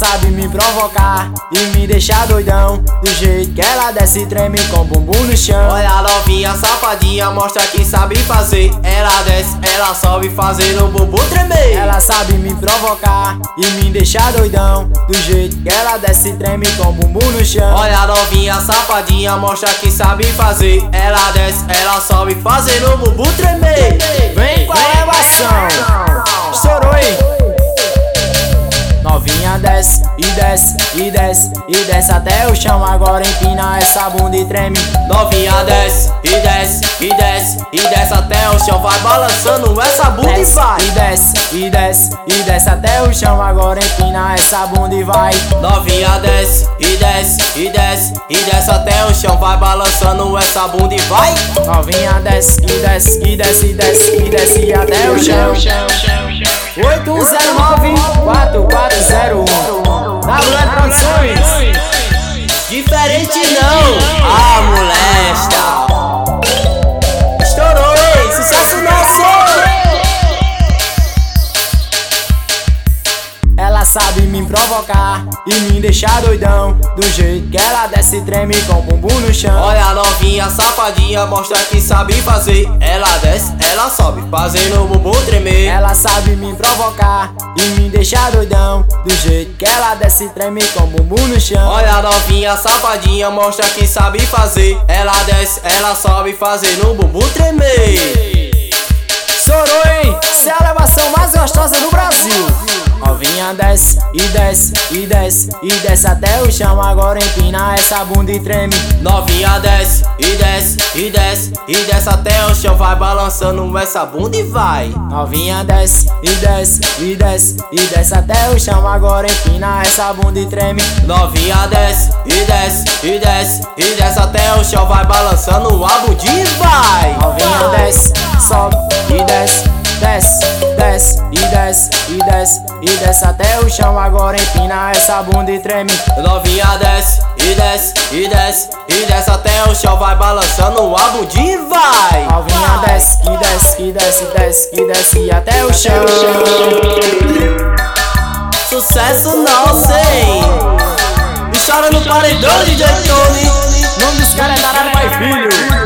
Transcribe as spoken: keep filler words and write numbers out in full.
sabe me provocar e me deixar doidão. Do jeito que ela desce e treme com o bumbum no chão. Olha a novinha safadinha, mostra que sabe fazer. Ela desce, ela sobe, fazendo o bumbum tremer. Ela sabe me provocar e me deixar doidão. Do jeito que ela desce e treme com o bumbum no chão. Olha a novinha safadinha, mostra que sabe fazer. Ela desce, ela sobe, fazendo o bumbum tremer. Vem com a elevação. Estourou, hein? Novinha desce e desce e desce e desce até o chão. Agora empina essa bunda e treme. Novinha desce e desce e desce e desce até o chão. Vai balançando essa bunda desce, e vai. E desce e desce e desce até o chão. Agora empina essa bunda e vai. Novinha desce e desce e desce e desce até o chão. Vai balançando essa bunda e vai. Novinha desce e desce e desce e desce e desce até o chão. Oito um zero nove quatro quatro zero um W M Produções. Diferente não, ah molesta. Estourou, hein? Sucesso nosso. Ela sabe me provocar e me deixar doidão. Do jeito que ela desce e treme com o bumbum no chão. Olha a novinha safadinha, mostra que sabe fazer. Ela desce, ela sobe, fazendo o bumbum tremer. Ela sabe me provocar e me deixar doidão. Do jeito que ela desce e treme com o bumbum no chão. Olha a novinha safadinha, mostra que sabe fazer. Ela desce, ela sobe, fazendo o bumbum tremer. Estourou, hein? Essa é a elevação mais gostosa do Brasil. Novinha desce e desce e desce e desce até o chão. Agora empina essa bunda e treme. Novinha desce e desce e desce e desce até o chão. Vai balançando essa bunda e vai. Novinha desce e desce e desce e desce até o chão. Agora empina essa bunda e treme. Novinha desce e desce e desce e desce até o chão. Vai balançando a bunda e vai. Novinha desce, sobe e desce, desce, desce e desce e desce e desce até o chão. Agora empina essa bunda e treme. Novinha desce e desce e desce e desce até o chão. Vai balançando a bunda e vai. Novinha desce e desce e desce desce e desce até o chão. Sucesso nosso, hein? E chora no paredão, D J Tony. O nome dos caras é Darado Pai Filho.